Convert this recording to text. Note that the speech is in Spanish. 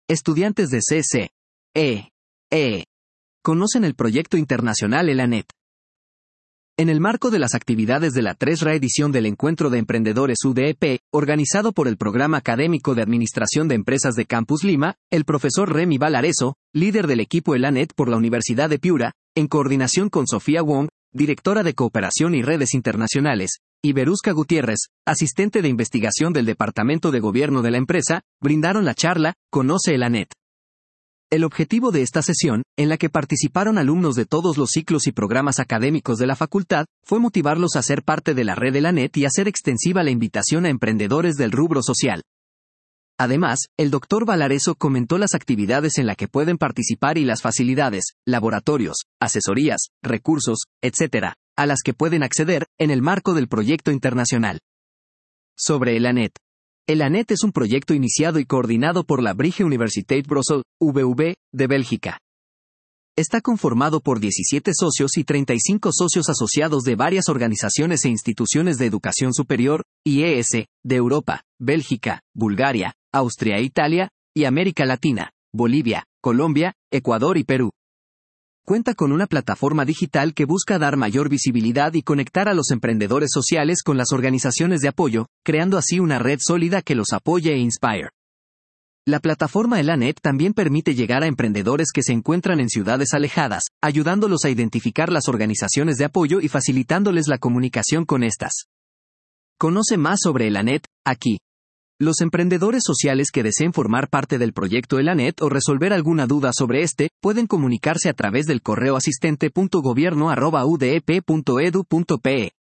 Estudiantes de CCEE conocen el proyecto internacional ELANET. En el marco de las actividades de la 3 reedición del Encuentro de Emprendedores UDEP, organizado por el Programa Académico de Administración de Empresas de Campus Lima, el profesor Remy Valareso, líder del equipo ELANET por la Universidad de Piura, en coordinación con Sofía Wong, directora de Cooperación y Redes Internacionales, y Verusca Gutiérrez, asistente de investigación del Departamento de Gobierno de la empresa, brindaron la charla Conoce ELANET. El objetivo de esta sesión, en la que participaron alumnos de todos los ciclos y programas académicos de la facultad, fue motivarlos a ser parte de la red ELANET y hacer extensiva la invitación a emprendedores del rubro social. Además, el Dr. Valareso comentó las actividades en las que pueden participar y las facilidades, laboratorios, asesorías, recursos, etc., a las que pueden acceder, en el marco del proyecto internacional. Sobre ELANET. ELANET es un proyecto iniciado y coordinado por la Vrije Universiteit Brussels, VV, de Bélgica. Está conformado por 17 socios y 35 socios asociados de varias organizaciones e instituciones de educación superior, IES, de Europa, Bélgica, Bulgaria, Austria e Italia, y América Latina, Bolivia, Colombia, Ecuador y Perú. Cuenta con una plataforma digital que busca dar mayor visibilidad y conectar a los emprendedores sociales con las organizaciones de apoyo, creando así una red sólida que los apoye e inspire. La plataforma ELANET también permite llegar a emprendedores que se encuentran en ciudades alejadas, ayudándolos a identificar las organizaciones de apoyo y facilitándoles la comunicación con estas. Conoce más sobre ELANET, aquí. Los emprendedores sociales que deseen formar parte del proyecto ELANET o resolver alguna duda sobre este, pueden comunicarse a través del correo asistente.gobierno@udep.edu.pe.